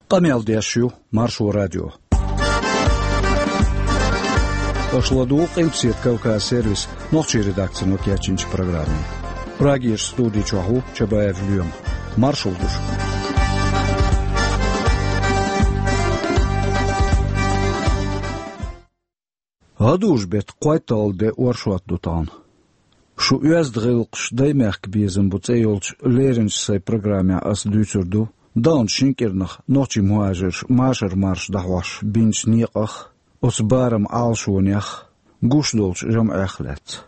Камел Дяшью, Маршу радио. Пошладу Килпсет Кавказ сервис, ночи редакции Нокиачинч программы. Прагиш студии Чаху, Чабаев Люем. Маршал душ. Гадуш бет қуайтал де уаршуат дутан. Шу уяздғылқш даймақ бизім бұцайолч лерінч сай программя ас дүйцірду. Даун шинкернах ночи муажир машар марш дахваш бинч ниқах, ос барам алшунях, гушдолч жам эхлет.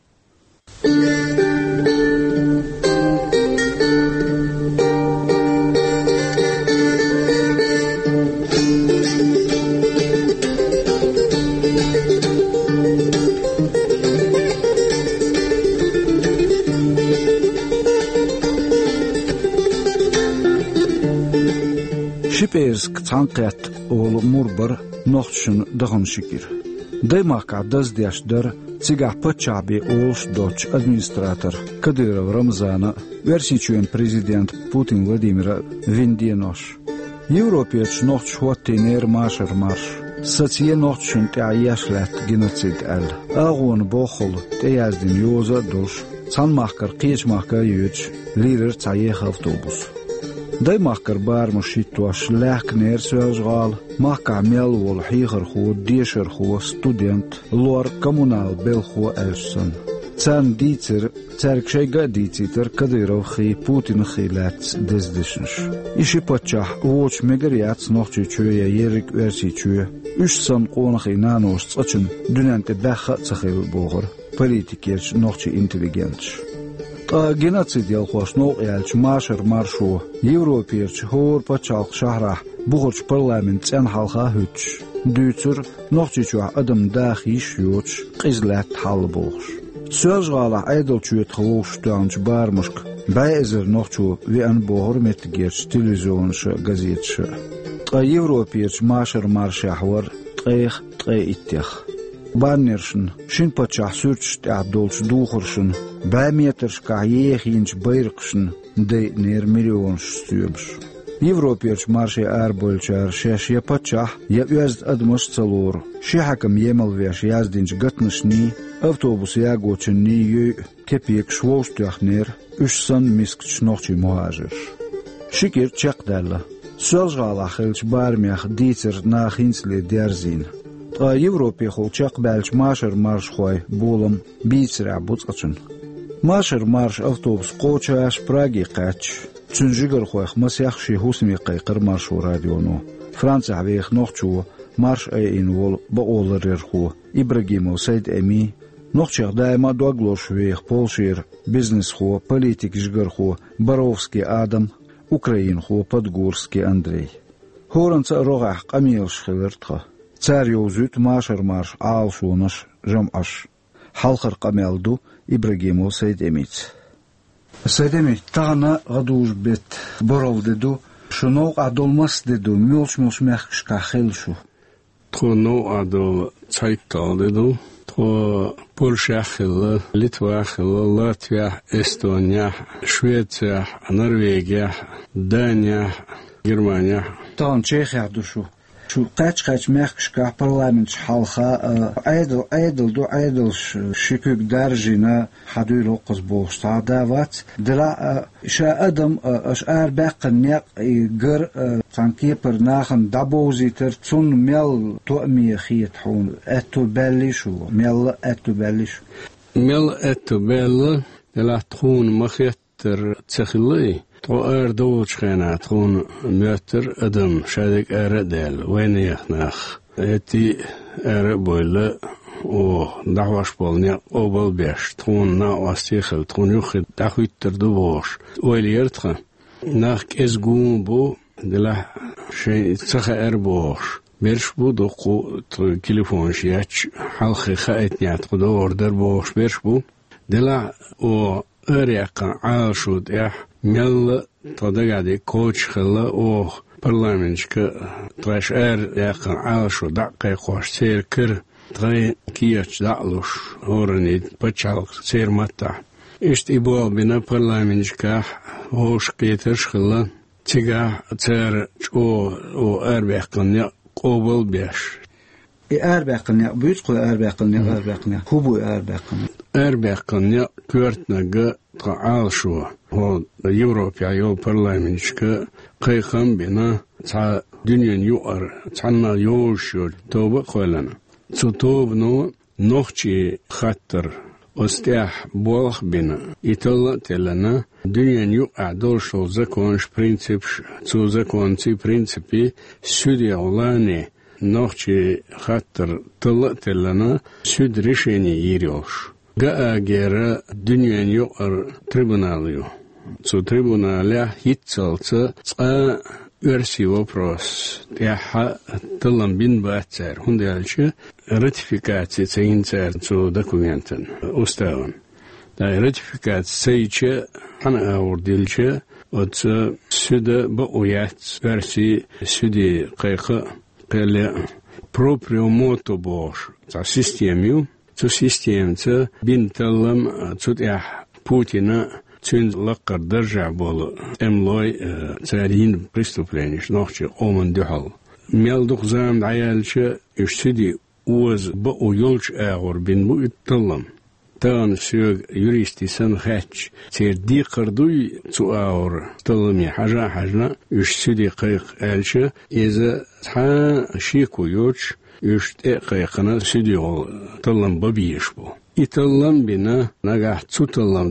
Шипейск цанкет ол мурбар нохтшин дахан шикир. Даймака даздяшдар цигах пачаби олш доч администратор Кадыров Рамзана версичуен президент Путин Владимира Виндинош. Европеч нохтш хуаттинер машар марш. Сатие нохтшин тяяшлет геноцид эл. Агун бохол тяяздин юза душ. Цанмахкар кичмахка юч лирер цаех автобус. Даймахкар бармушитваш лехкнер сюжгал, махка мел вол хихар ху, дишер ху, студент, лор коммунал бел ху эльсон. Цан дицер, церкшейга дицитер, Кадыров хи, Путин хи лец дездишнш. Иши пачах, воч мегариац нохчи чуя, ерик верси чуя. Ушсан конахи нанош цачин, дунанте бэха цахил богар, политикерч нохчи интеллигентш. Геноцид ялхош ноғялч машар маршу, Европерч хор пачалq шахрах, бұғырч парламент цен халха хүч. Дүйцір ноқчичуа адам дахиш юч, қизләт хал бұғыш. Сөз ғала айдыл чует хлош туанч бармышк, бәйзір ноқчу вен бұғыр метгерч телевизионшы газетші. Европерч машар маршахвар, тқайх тқай иттех. Баннершин, шин пачах сүрч тәбдолч духыршин, бәметерш каех инч байрқшин, дей нер миллионш стюмш. Европерч марши арбольчар, шеш я пачах, я уязд адмаш цалор, шехакам емал веш яздинч гатнышни, автобус ягочин ни ю, кепек швоштях нер, ушсан мискч нохчи муажирш. Шикер чакдалла, сөлжғала хилч бармях дицер нахинсли дерзин. Европе холчак бәлч машар марш хой болам бийцра буцачын. Машар марш автобус қочаш Праги қач. Чүнжигер хойх масяхши хусми қайқыр маршу радиону. Франция вех нохчу марш айин вол баоларер ху. Ибрагимов Сайд Эми. Нохчах дайма дуаглош вех Полшир, бизнес ху, политик жгер ху, Боровский Адам, Украин ху, Подгорский Андрей. Хоранца рогах Камил шхилертха. Царь юзют машар марш алшунаш жамаш. Халхар камелду Ибрагимов Сайд Эмиц. Сайд Эмиц тағана ғадуж бет боров деду, шуноқ адолмас деду, мёлш мехшка хелшу. Тхуно адол цайтал деду, тху Польша хелла, Литва хелла, Латвия, Эстония, Швеция, Норвегия, Дания, Германия. Тан Чехия душу. شو قاچ مخشكا парламент حالخا ايدل شكوك درجنا حدول قز بوشتا داوات دلا شا ادم اش اربق نيق غر تانكي برناخن دابوزيتر تون ميل تومي خيت حون اتو بلشو ميل اتو بل دلا تخون مخيتر تخلي تو دوش خنا تكون متر ادم شادك اردل وين يخناخ اتي اربول او دعواش بولني او بول بيش تكون نا واستيخل تكون يخد دخويتر دوش ويليرتخ ناخ ازغون بو دلا شي تخ اربوش برش بو دوقو تليفون شياچ حلخ خايتنيات قدو اوردر بوش برش بو دلا او اريق عاشود اح مل تدقادي كوتش خلا او برلمانشك تراش يقن عاشو دقي خوش سير كر تغي كيش دعلوش هورني بچالك سير متع اشت إبوال بنا برلمانشك هوش قيترش خلا تيجا تر او أربعين قبل بيش أربعين بيتقول أربعين هو بو أربعين كورتنا تعال شو هو يوروبيا يو برلمانشك قيقم بنا تع دنيا يوار تعنا يوشو توب قولنا توب نو نوختي خطر استيح بولخ بنا يطلع تلنا دنيا يوقع دور شو زكونش برينسيب تو زكونتي برينسيبي سودي اولاني نوختي خطر طلع تلنا سود ريشيني يريوش جاء غير دنيا يوقر تريبوناليو تو تريبوناليا هيتسالت Версии вопрос. Я талам бин бацер. Хундальше ратификация цейнцер цу документен уставан. Да ратификация цейче хана аурдилче от сюда бауят версии сюди кайха кэле проприо мото бош. За системию цу системце бин талам цутя Путина цин лаккар държа бол эмлой царин преступление нохче оман духал мелдух зам аялче ишсиди уз бо юлч агор бин бу итталам тан сюг юристи сан хач цер ди кырдуй цу агор талми хажна ишсиди кайк алче иза та шику юч иште кайкана сиди ол талам бабиеш бу إتلام بنا نجح تطلام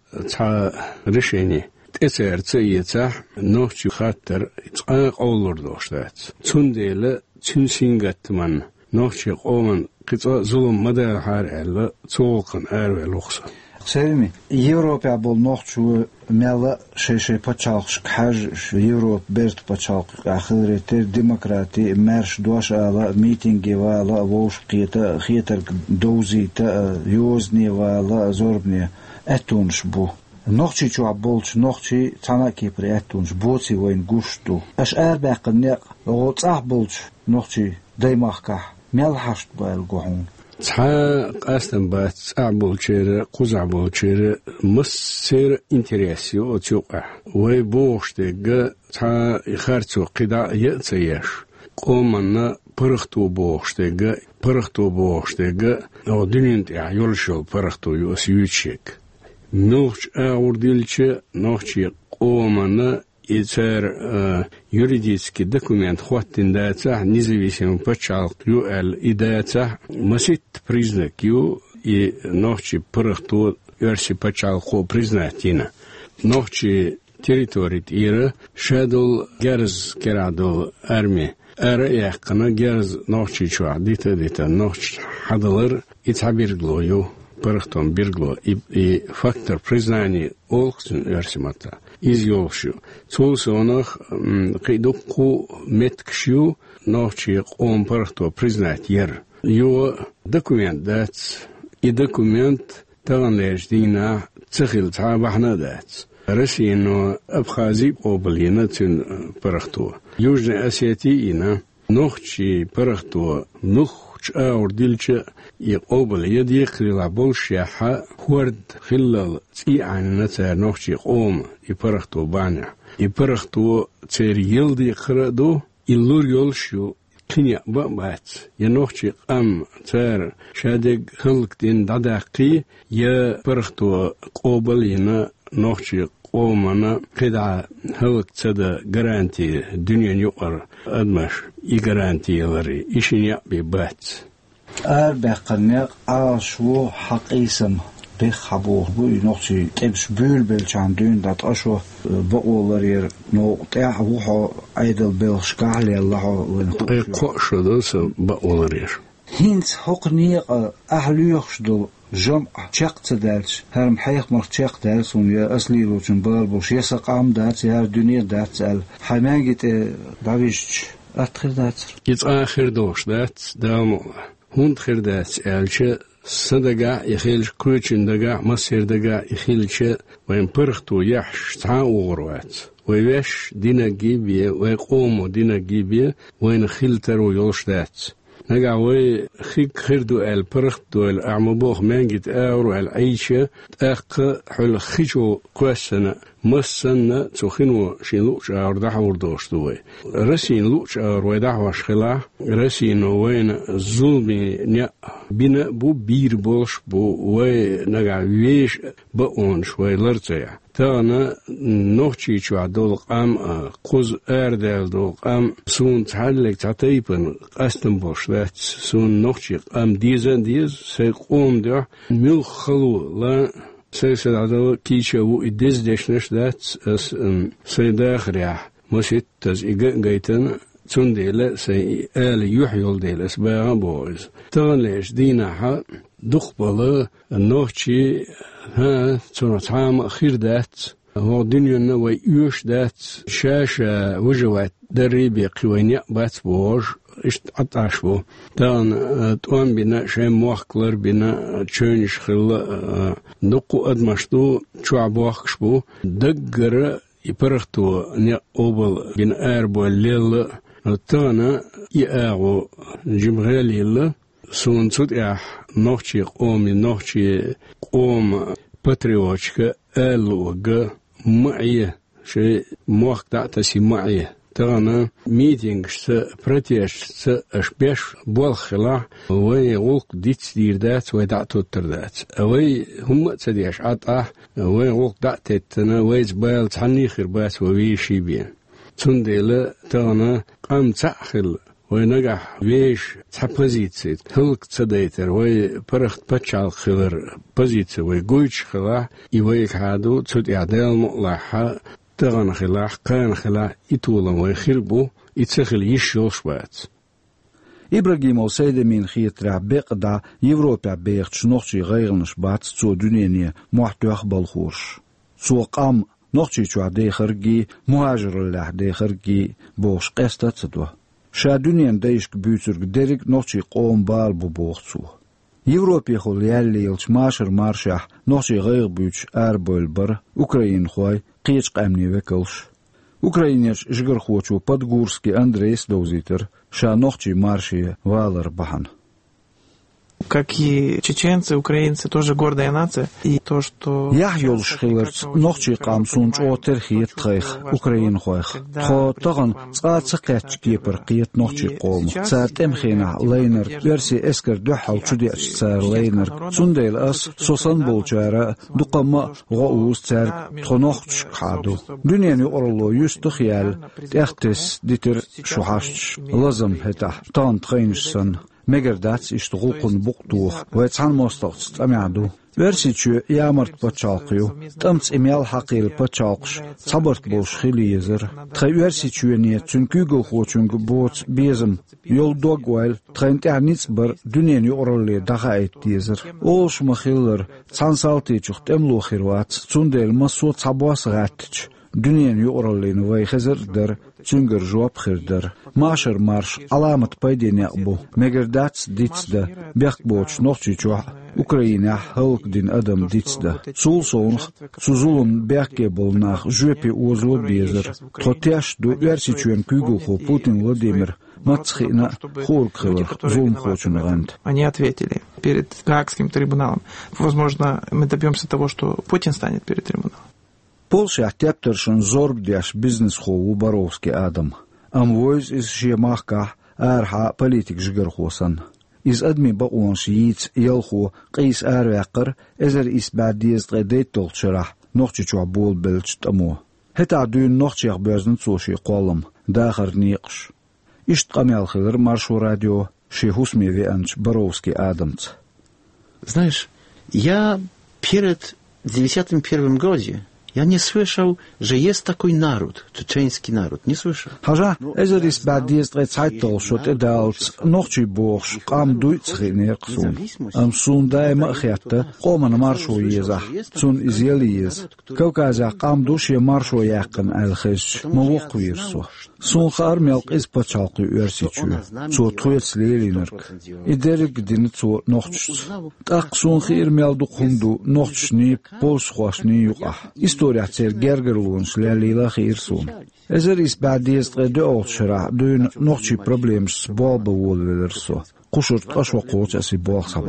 تا رشيني تأثير تيجح نوش خاطر تقاق أولر دوشتات تنديل تنسينجت من نوش قومن قطع ظلم مدى حار توقن لخصة سلمي يوروبا بول نوشو ملا شيء بتشالش حاج يوروب بيرت بتشالش آخرته ديمقراطي مارش دوش على ميتينج ولا ووش قيتا خيتر دوزي تا يوزني ولا زوربني أتونش بو نوشي شو عبولش نوشي تانا كيبري أتونش بوتي وين قشتو أش أربع نق وقت عبولش نوشي دايماخكه ملحشت بالجوهون قاستن بات أعبول شير قزعبول شير مصير إنتريسيو أتوقع ويبوش تيجا خارتو قداء يأتيش قومنا برختو بوش تيجا أو دنيا يعيولشو برختو يوسيوتشيك نوش أورديلش نوشي قومنا إثار юридический документ хватит дата независимым почалк юэл и дата масит признак ю и ночи прахту верси почалку признатина ночи территории ира шедул герз керадул армия ара яқына герз ночи чуа дита ночи хадалар и табиргло ю прахтом биргло и фактор признания олксен версимата изъявлю. Цулсонах қидуқу меткшю ночи он парто признать ер. Его документ дать и документ таганеждина цехил табахна дать. Россия Абхазия облина цин парто. Южная Осетия ночи парто нух أورديلش يقبل يدي خلال بولشيحة خورد خلال تي عن نتا نوشي قوم يبرختو بانا يبرختو تير يلدي خردو يلور يلشو كنيا بابات ينوشي قام تير شادق خلق دين داداقي يبرختو قبل ينا نوشي قومنا قدع هلق تدا جرانتي دنيا يقر أدمش يجرانتي يلري إيشين يقبي بات أربقناق أشوا حقيسم بخبور بوي نقطي تبش بول شاندون دات أشوا بقولر نو تاع وحو أيدل بالشكالي الله ونقول قش دوس بقولر هينس حقنيق أهليخش دو جمع تشقت دارس هرم حيق مر تشق دارس ويا أصلي روتن بالبوش يسق عم دارس هر دنيا دارس ال حماجت بعيش آخر دارس آخر دوش دارس دام هند خير دارس الش صدقة يخيلش كوتشن دقة مصير دقة يخيلش وين برختو يحش تعاورات ويش دينا جيبية ويقوموا دينا جيبية وين خيلترو يلش دارس نجاوي خيردو البرختو الأعمبوخ مانجت أورو العيشة أق حل خيشو كوسنا مسنا تخنو شيلوش أردح وردوشتوي رسين لوش أرويدح وشخلا رسين وين الظلمي نيا بنا بو بير بولش بو وي نجع ويش بقون شوي لرتيع تانا نوشي شو عدول قام قوز أردل دول قام سون تحلق تعتيبن قستن بوشلات سون نوشي قام ديز سيقوم ده ميل خلو لا سيسد عدو كيشا و إدز ديشنش دات سيداخ ريح مسيت تز إيقان غيتن تون ديلا سي آل يحيول ديلا سباغا بوز تغن ليش دينا حا دقبالا النوشي ها تون تعام أخير دات هو دنيا نوي يوش دات شاشة وجوات دريبي قوينيا بات بوج اشت عطاشبو تان توان بنا شيء موخكلر بنا تشونش خلا نقو ادمشتو شعبوخشبو دقر يبرختو ني اوبل بن اربو ليل تانا ياغو جمغاليل سون صوت اح نوخشي قومي نوخشي قوم باتريوتشك الوغ معي شيء موخ دعتسي معي تانا ميتينغ براتيش اشبيش بالخلا وي غلق ديت ديردات ويدعتو تردات وي هم تديش عطا وي غلق دعتتنا وي زبال تحني خربات وويشي بين تنديلا تانا قام تأخل وينجح ويش تحبزيتسي هلك تديتر وي برخت بتشال خلر بزيتسي وي قويش خلا يويك عادو تد اعدال مقلحة تغن خلاح قان خلاح يتولن ويخربو يتسخل يشيوش بات إبراهيم وسيدة من خيط رعبق دا يوروبيا بيخت شنوخشي غيرنش بات تسو دنيني محتوخ بالخورش تسو قام نوخشي چوا ديخرگي مهاجر الله ديخرگي بوش قستا تدوه شا دنيان دايشك بيوترگ ديرگ نوخشي قوم بال بوخ تسو يوروبيا خول يالي يلش ماشر مارشح نوخشي غير بيوتش اربول بر اوكراين خوي قيش قامني وكلش اوكراينيش جگر خوچو подгурский Андрейс Доузитер ша нохчи марши валер бахан. Как и чеченцы, украинцы, тоже гордая нация. И то, что... Я ёлш хилерц нохчи қам сунч отер хиет тхайх, Украин хойх. Хо тағын цацы қэтч кепер қиет нохчи қолм. Цаат эмхина лейнер, верси эскер дөхал чудеч цар лейнер. Цундейл ас сосан болчара, дуқама ғауыз цар тхонохч қаду. Дүниені орло юсты хиял, тәхтес дитер шухашч. Лазым хета, таан тхайншсан. مجردات يشتغلقن بقطوخ ويتعن مستقص أميعدو ورسيتشو يامرت بتشالقيو تمت إميال حقيل بتشالقش صبرت بوش خيلي يزر تخي ورسيتشو نيت تنكيغو خوچنگ بوت بيزم يول دوغويل تخين تعنيت بر دنيان يورلي دخايت يزر أولش مخيلر تسانسالتي چخت املو خيروات تندل مسو تابواس غاتش دنيان يورلي نوي خزر در تنگر جواب خردر ماشر مارش علامت بايدين يقبو مجردات ديتسدا بيخ بوش نوخشي چوح Украина هلك دين أدم ديتسدا سول سونخ سوزولن بيخكيبل ناخ جوبي اوزلو بيزر تخوتياش дو верси чуен кюгуху Путин Владимир Мацхина Хоркхелер зулм хочен рент. Они ответили перед Гаагским трибуналом. Возможно, мы добьемся того, что Путин станет перед трибуналом. Полша тептершен зорбдяш бизнес-хову Боровский Адам. Амвойз из жемахка арха политик жгерхосан. Из адми баон шиит елху قيس арвякр эзер ис бадиез гедет толчрах нохчи чуа бол белчт амо. Хета дюн нохчих бözн цоши қолым дахар ниқш. Ишт камял хилер маршу радио шихусмеви анч Боровский Адамц. Знаешь, я перед 91 году я не слышал, что есть такой народ, чеченский народ. Не слышал. Хажа, эзер ис бадиез гецайтол шот эдалц нохчи бохш қам дуйцхинерксун. Сун дайма хятта қоман маршу езах. Сун изели ез. Кавказа қам души маршу яқын алхиш. Мавоқ вирсу. Сун хар мелк из пачалқы өрсичу. Цо туец лелинерк. Идерик дин цо нохчс. Так сун хир мелду хунду нохчни полш хвашни юqa. История цер гергерлун шлялила хирсун. Эзер ис бадиез геде олшра дун нохчи проблемс болба волверсо. Кушурт ашва қоч аси бол сабах.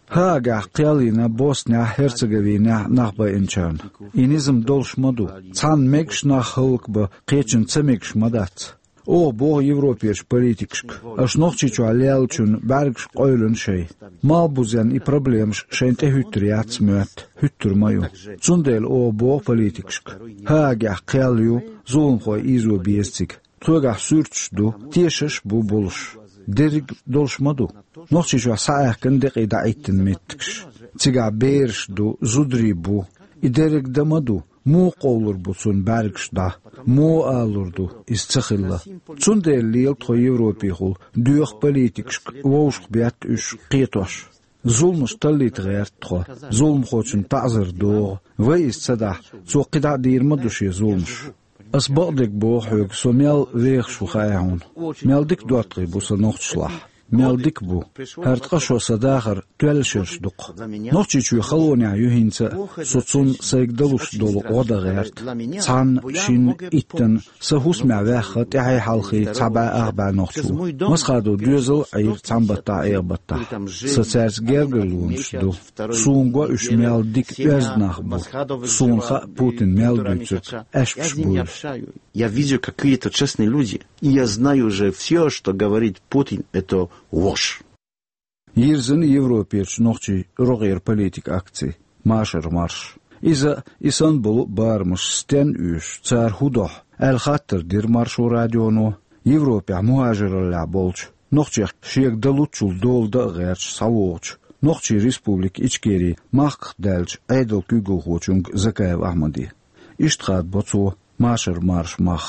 هاگا قيالينا بوسنيا هرسغوينا نخبا انشان إنيزم دولش مدو цан мегш нахылк бы قيچن цемегш мадат О, бо европейш политикшк. Аш нохчичу алялчун баргш qoylun şey. Mal buzen I problems şente hüttriyats möt. Hüttrmayu. Zundel o bo politikshk. Haga qelju zulm khoy izo biestik. Tuga sürtschdu tieshish bu bulush. Derig dolshmadu. Nохчичу saaqn deqida itten metksh. Tiga bershdu zudribu. İderig damadu. Mu qolur butsun bergşda, mu alurdu istsıxilla. Zundelliel tro Evropihul, düğük politikşk, voşk biat üş qiytoş. Zulmus tallit gayrt tro, zulm xoçun ta'zir doğ, ve istsada, so qida dirmaduşi zulmuş. Asbaqdik bu hüg, so mel veğşu xayahun. Meldik duatqi bu sanoqçlah. Meldik bu. Hertqaşo sadağır tölşirş duq. Noqçiçu xaloniya yuhinsa sotsun saygdaluş dolu oda gayrt. Can şin itten sahus ma'vaxa tihay halqi taba ağba noqçu. Masqadu düzil ayr cambatta aybatta. Satsers gergelunşdu. Suungwa üş meldik öznaq bu. Suunxa Putin meldücük эшпш bu. Я вижу какие-то честные люди, и я знаю уже все, что говорит Путин, это ложь. Yirzen Европеч noqçi roğer politik akci, marşır marş. İza İstanbul barmış sten üş, çar hudoh, el-xattır dir marşu radyonu, Evropa muhajirler bolç, noqçi şiyek dalutçul dolda gərç savoğç, noqçi Respublik içgeri, maqq dəlç, aydıl kügül hoçung Zakayev Ahmadi. İştqad boçu, marşır marş maq.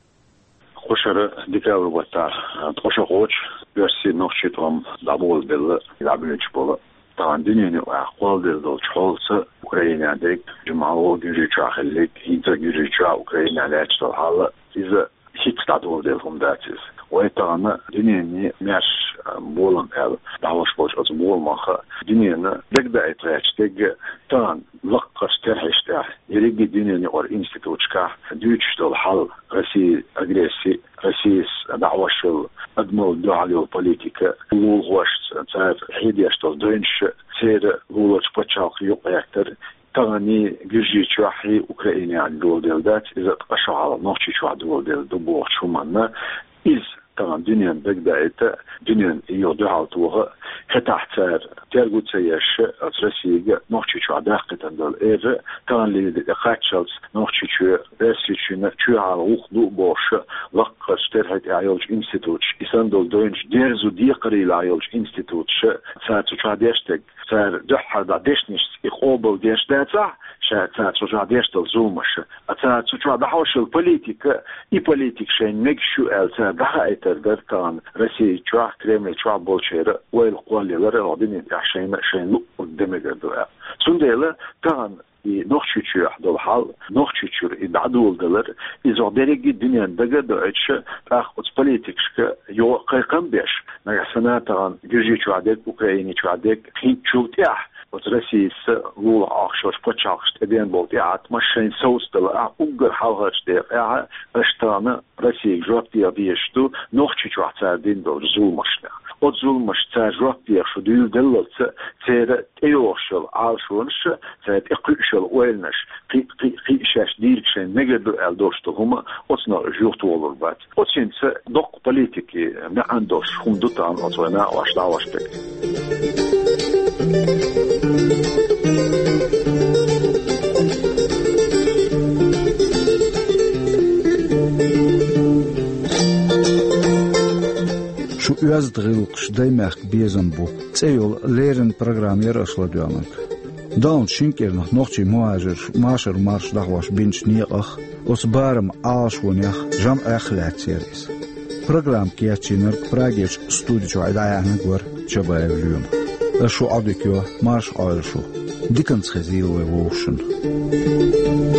Qoşarı dikavr botar, qoşa qoç, Versi noqçitom dabol belli, labüç bolu. Tavan dünyanı aqwal deldi olsa Ukrayna'daki cumalo gücü çahillik, inter gücü Ukrayna'da halı bize hiç dabol delhum datsiz. O etanı dünyanı mer bolun el, davaş bolç az bolmağı, dünyanı degde etreçtek tan laqqas terhişte, yerigi dünyanı or institutska, düçdol hal, rasi agresi, rasis davaşıl أدمو الدعاء والبوليتيكا وغوش تعرف حيديش تلدينش سير غولوش بتشاق يقيكتر تغني جرجي شوحي أوكرانيا عن دول ديلدات إذا تقشع على نوشي شوح دول ديل دبوغ شومانا إذ طبعا دنيا بقدايت دنيا يودعوا توها كتحتار ترجو تسيش أترسيج نوشي شو عداقة دول إير طبعا اللي خاتشلز نوشي شو رسيش نشو على وخدو باش لقش ترهت عيالج إنستيتوت إسان دول دوينش ديرزو ديقري العيالج إنستيتوت ساعة شو عداشتك ساعة دحر دادشنش إخوبل ديش داتا ساعة شو عداشتل زومش ساعة شو عدحوش البوليتيكا إي بوليتيك شين نجشو أل ساعة دحايت دركان رسي شو كريمل شو بولشير والقواليلر العدين عشان لو قدامك الدعاء سنديلا كان نوخشيتشو دول حال نوخشيتشو يدعدول دلر إذا درجة الدنيا دقة دعيتش أخذ بوليتيكش يو قيقم بيش نحسنا كان جيجيتشو عدك أوكراني شو عدك حين شو تيح وترسيس غول عشر بتشاقش تبين بولتيعات مشين سوس دلر أوجر حالهش دير أشتانا رسي جوابتي بيشتو نوخشيتشو عتادين دول زول مشنا أتزول مش تجرب بيخشوا ديل دلت تير تيوشل عالشونش تير إقلشل ويلنش قي شاش ديركشين نجد الدوشتو هما أتنا جوتو olur bat. أتشينس دق بوليتيكي ما عندوش خمدوتان أتونا واش دعواش بك. Şu özdğılıq daymaq bezən bu. Çeyol lerin programmer aşladyanıq. Daun şinkernıq noqçi muajir maşır marş dağvaş binç niqaq. Os barım ağaşvonıq jam əxlətseris. Program kiyaçinırk prageç studiço aydayanı gör çabayevlüyüm. Şu adikyo marş ayrışı. Dikans xezil ve voşun.